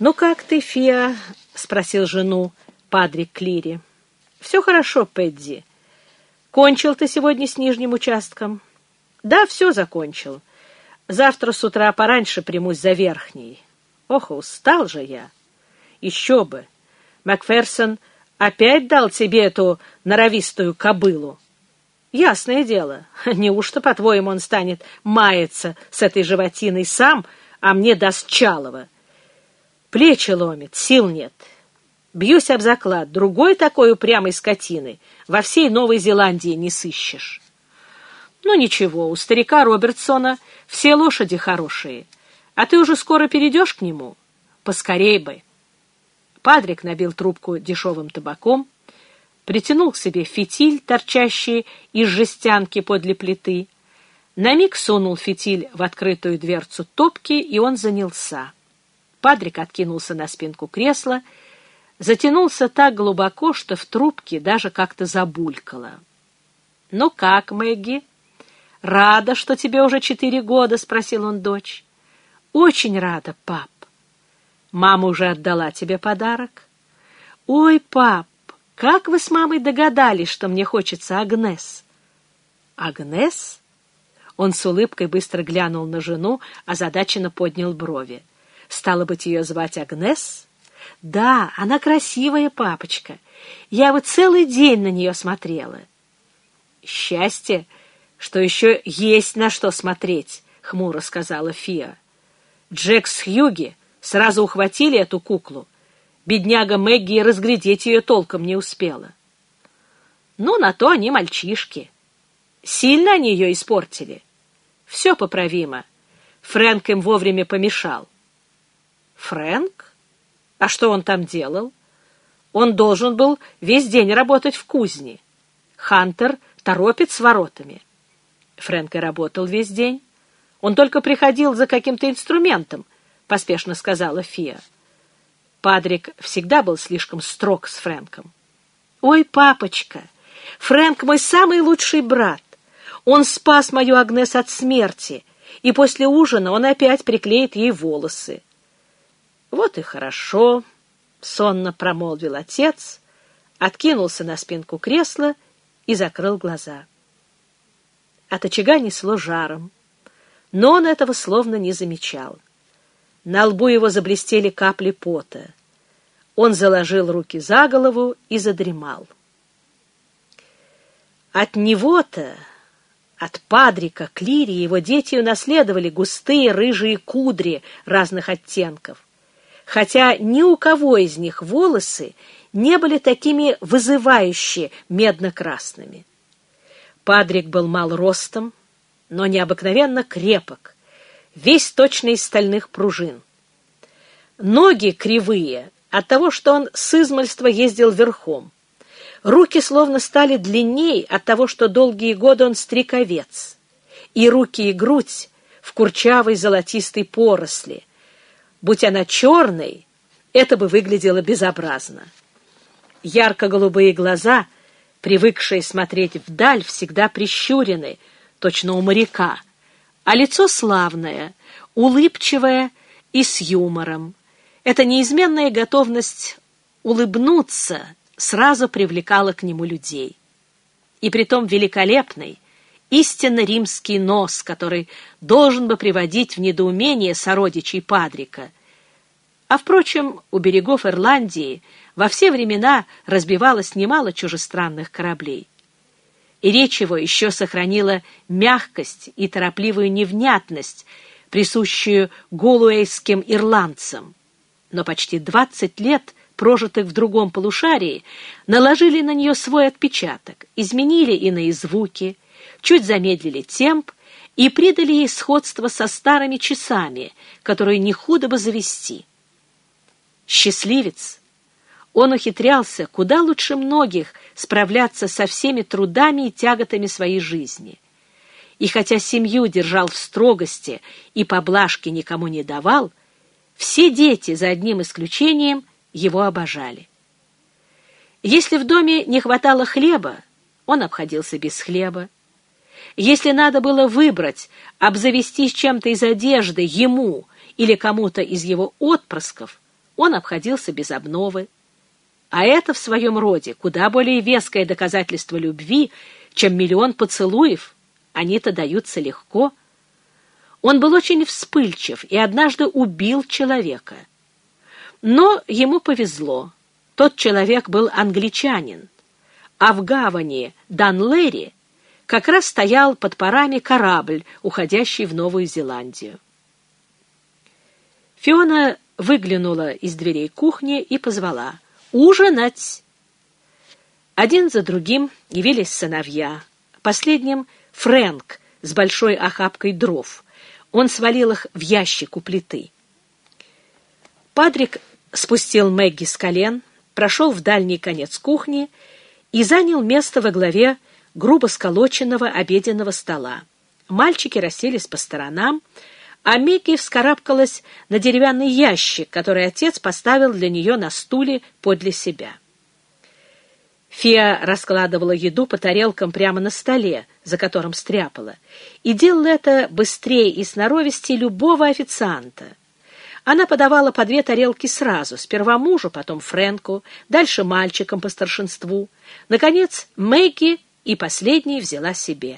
«Ну как ты, Фиа?» — спросил жену Падрик Клири. «Все хорошо, Пэдди. Кончил ты сегодня с нижним участком?» «Да, все закончил. Завтра с утра пораньше примусь за верхний. Ох, устал же я!» «Еще бы! Макферсон опять дал тебе эту норовистую кобылу?» «Ясное дело. Неужто, по-твоему, он станет маяться с этой животиной сам, а мне даст чалого? Плечи ломит, сил нет. Бьюсь об заклад, другой такой упрямой скотины во всей Новой Зеландии не сыщешь». «Ну ничего, у старика Робертсона все лошади хорошие, а ты уже скоро перейдешь к нему? Поскорей бы». Падрик набил трубку дешевым табаком, притянул к себе фитиль, торчащий из жестянки подле плиты, на миг сунул фитиль в открытую дверцу топки, и он занялся. Падрик откинулся на спинку кресла, затянулся так глубоко, что в трубке даже как-то забулькало. «Ну как, Мэгги? Рада, что тебе уже 4 года?» — спросил он дочь. «Очень рада, пап. Мама уже отдала тебе подарок?» «Ой, пап, как вы с мамой догадались, что мне хочется Агнес?» «Агнес?» Он с улыбкой быстро глянул на жену, озадаченно поднял брови. «Стало быть, ее звать Агнес?» «Да, она красивая, папочка. Я вот целый день на нее смотрела». «Счастье, что еще есть на что смотреть», — хмуро сказала Фиа. «Джек с Хьюги сразу ухватили эту куклу. Бедняга Мэгги и разглядеть ее толком не успела». «Ну, на то они мальчишки. Сильно они ее испортили?» «Все поправимо. Фрэнк им вовремя помешал». «Фрэнк? А что он там делал?» «Он должен был весь день работать в кузне. Хантер торопит с воротами». «Фрэнк и работал весь день. Он только приходил за каким-то инструментом», — поспешно сказала Фиа. Падрик всегда был слишком строг с Фрэнком. «Ой, папочка, Фрэнк мой самый лучший брат. Он спас мою Агнес от смерти, и после ужина он опять приклеит ей волосы». «Вот и хорошо», — сонно промолвил отец, откинулся на спинку кресла и закрыл глаза. От очага несло жаром, но он этого словно не замечал. На лбу его заблестели капли пота. Он заложил руки за голову и задремал. От него-то, от Падрика Клири, его дети унаследовали густые рыжие кудри разных оттенков, хотя ни у кого из них волосы не были такими вызывающе медно-красными. Падрик был мал ростом, но необыкновенно крепок, весь точно из стальных пружин. Ноги кривые от того, что он с измальства ездил верхом. Руки словно стали длинней от того, что долгие годы он стриг овец. И руки, и грудь в курчавой золотистой поросли. Будь она черной, это бы выглядело безобразно. Ярко-голубые глаза, привыкшие смотреть вдаль, всегда прищурены, точно у моряка, а лицо славное, улыбчивое и с юмором. Эта неизменная готовность улыбнуться сразу привлекала к нему людей. И притом великолепный, истинно римский нос, который должен бы приводить в недоумение сородичей Падрика. А, впрочем, у берегов Ирландии во все времена разбивалось немало чужестранных кораблей. И речь его еще сохранила мягкость и торопливую невнятность, присущую галуэйским ирландцам. Но почти 20 лет, прожитых в другом полушарии, наложили на нее свой отпечаток, изменили иные звуки, чуть замедлили темп и придали ей сходство со старыми часами, которые не худо бы завести. Счастливец! Он ухитрялся куда лучше многих справляться со всеми трудами и тяготами своей жизни. И хотя семью держал в строгости и поблажки никому не давал, все дети, за одним исключением, его обожали. Если в доме не хватало хлеба, он обходился без хлеба. Если надо было выбрать, обзавестись чем-то из одежды ему или кому-то из его отпрысков, он обходился без обновы. А это в своем роде куда более веское доказательство любви, чем 1 000 000 поцелуев. Они-то даются легко. Он был очень вспыльчив и однажды убил человека. Но ему повезло. Тот человек был англичанин, а в гавани Данлэри как раз стоял под парами корабль, уходящий в Новую Зеландию. Фиона выглянула из дверей кухни и позвала: «Ужинать!» Один за другим явились сыновья. Последним — Фрэнк с большой охапкой дров. Он свалил их в ящик у плиты. Падрик спустил Мэгги с колен, прошел в дальний конец кухни и занял место во главе грубо сколоченного обеденного стола. Мальчики расселись по сторонам, а Мэгги вскарабкалась на деревянный ящик, который отец поставил для нее на стуле подле себя. Фия раскладывала еду по тарелкам прямо на столе, за которым стряпала, и делала это быстрее и сноровистее любого официанта. Она подавала по 2 тарелки сразу, сперва мужу, потом Фрэнку, дальше мальчикам по старшинству. Наконец, Мэгги и последней взяла себе.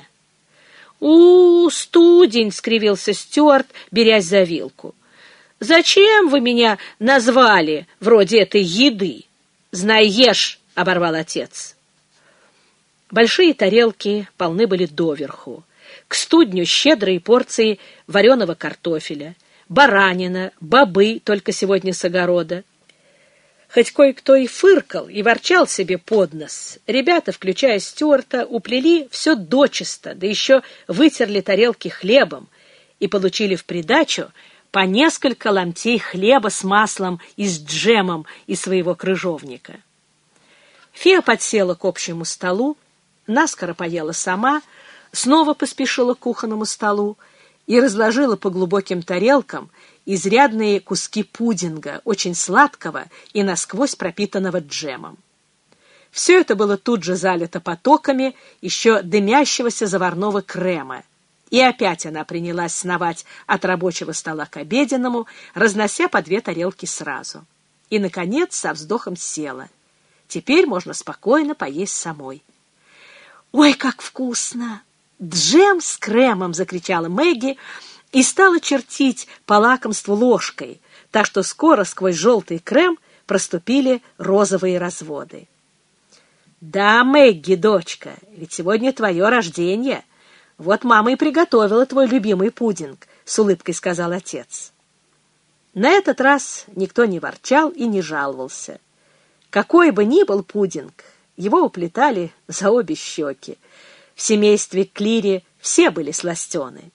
Студень!» — скривился Стюарт, берясь за вилку. «Зачем вы меня назвали вроде этой еды?» «Знай, ешь!» — оборвал отец. Большие тарелки полны были доверху. К студню щедрые порции вареного картофеля, баранина, бобы только сегодня с огорода. Хоть кое-кто и фыркал, и ворчал себе под нос, ребята, включая Стюарта, уплели все дочисто, да еще вытерли тарелки хлебом и получили в придачу по несколько ломтей хлеба с маслом и с джемом из своего крыжовника. Фия подсела к общему столу, наскоро поела сама, снова поспешила к кухонному столу и разложила по глубоким тарелкам изрядные куски пудинга, очень сладкого и насквозь пропитанного джемом. Все это было тут же залито потоками еще дымящегося заварного крема, и опять она принялась сновать от рабочего стола к обеденному, разнося по 2 тарелки сразу. И, наконец, со вздохом села. Теперь можно спокойно поесть самой. «Ой, как вкусно! Джем с кремом!» — закричала Мэгги и стала чертить по лакомству ложкой, так что скоро сквозь желтый крем проступили розовые разводы. «Да, Мэгги, дочка, ведь сегодня твое рождение. Вот мама и приготовила твой любимый пудинг», — с улыбкой сказал отец. На этот раз никто не ворчал и не жаловался. Какой бы ни был пудинг, его уплетали за обе щеки. В семействе Клири все были сластены.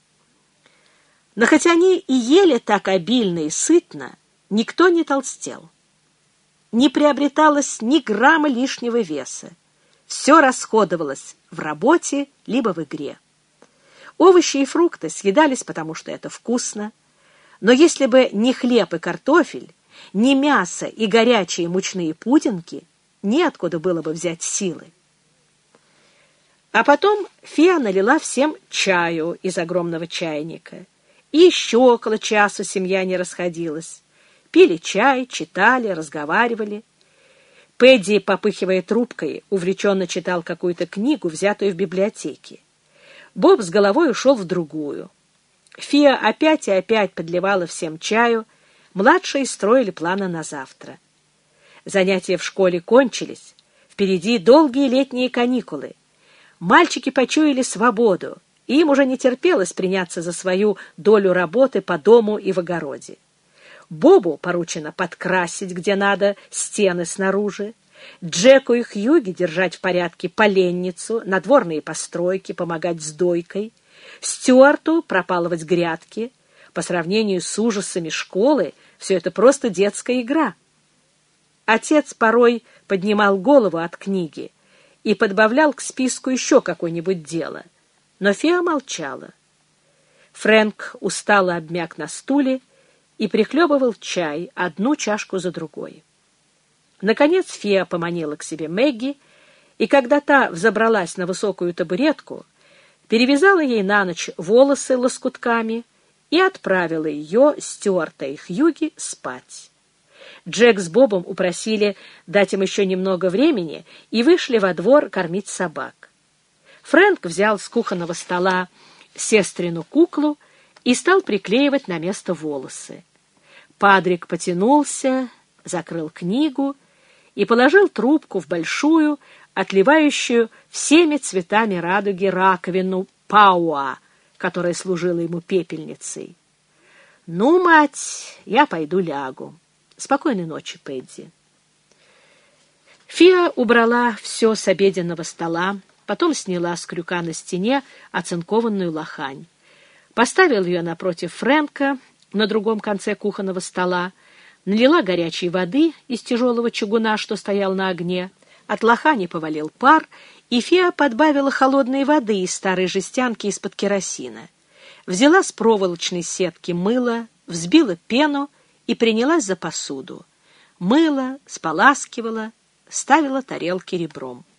Но хоть они и ели так обильно и сытно, никто не толстел. Не приобреталось ни грамма лишнего веса. Все расходовалось в работе либо в игре. Овощи и фрукты съедались, потому что это вкусно. Но если бы не хлеб и картофель, ни мясо и горячие мучные пудинги, неоткуда было бы взять силы. А потом Фия налила всем чаю из огромного чайника. И еще около часа семья не расходилась. Пили чай, читали, разговаривали. Пэдди, попыхивая трубкой, увлеченно читал какую-то книгу, взятую в библиотеке. Боб с головой ушел в другую. Фия опять и опять подливала всем чаю. Младшие строили планы на завтра. Занятия в школе кончились. Впереди долгие летние каникулы. Мальчики почуяли свободу, и им уже не терпелось приняться за свою долю работы по дому и в огороде. Бобу поручено подкрасить, где надо, стены снаружи, Джеку и Хьюги держать в порядке поленницу, надворные постройки, помогать с дойкой, Стюарту пропалывать грядки. По сравнению с ужасами школы все это просто детская игра. Отец порой поднимал голову от книги и подбавлял к списку еще какое-нибудь дело, но Фия молчала. Фрэнк устало обмяк на стуле и прихлебывал чай, одну чашку за другой. Наконец Фия поманила к себе Мэгги, и когда та взобралась на высокую табуретку, перевязала ей на ночь волосы лоскутками и отправила ее, Стюарта и Хьюги, спать. Джек с Бобом упросили дать им еще немного времени и вышли во двор кормить собак. Фрэнк взял с кухонного стола сестрину куклу и стал приклеивать на место волосы. Падрик потянулся, закрыл книгу и положил трубку в большую, отливающую всеми цветами радуги раковину Пауа, которая служила ему пепельницей. «Ну, мать, я пойду лягу. Спокойной ночи, Пэдди». Фиа убрала все с обеденного стола, потом сняла с крюка на стене оцинкованную лохань. Поставила ее напротив Фрэнка на другом конце кухонного стола, налила горячей воды из тяжелого чугуна, что стоял на огне. От лохани повалил пар, и Фиа подбавила холодной воды из старой жестянки из-под керосина. Взяла с проволочной сетки мыло, взбила пену и принялась за посуду. Мыла, споласкивала, ставила тарелки ребром.